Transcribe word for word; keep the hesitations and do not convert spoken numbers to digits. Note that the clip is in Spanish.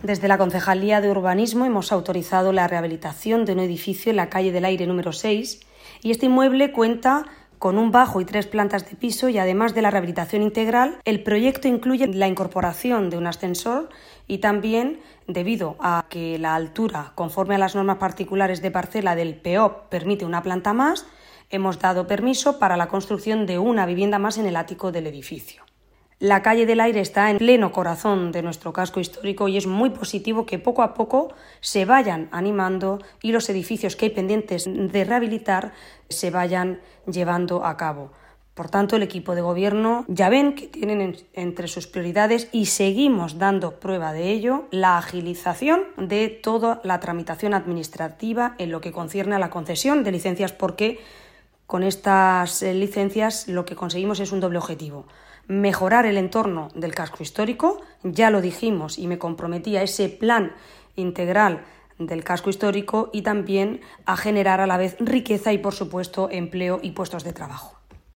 Desde la Concejalía de Urbanismo hemos autorizado la rehabilitación de un edificio en la calle del Aire número seis y este inmueble cuenta con un bajo y tres plantas de piso y además de la rehabilitación integral, el proyecto incluye la incorporación de un ascensor y también, debido a que la altura, conforme a las normas particulares de parcela del P O P, permite una planta más, hemos dado permiso para la construcción de una vivienda más en el ático del edificio. La calle del Aire está en pleno corazón de nuestro casco histórico y es muy positivo que poco a poco se vayan animando y los edificios que hay pendientes de rehabilitar se vayan llevando a cabo. Por tanto, el equipo de gobierno ya ven que tienen en, entre sus prioridades, y seguimos dando prueba de ello, la agilización de toda la tramitación administrativa en lo que concierne a la concesión de licencias, porque con estas licencias lo que conseguimos es un doble objetivo: mejorar el entorno del casco histórico, ya lo dijimos y me comprometí a ese plan integral del casco histórico, y también a generar a la vez riqueza y, por supuesto, empleo y puestos de trabajo.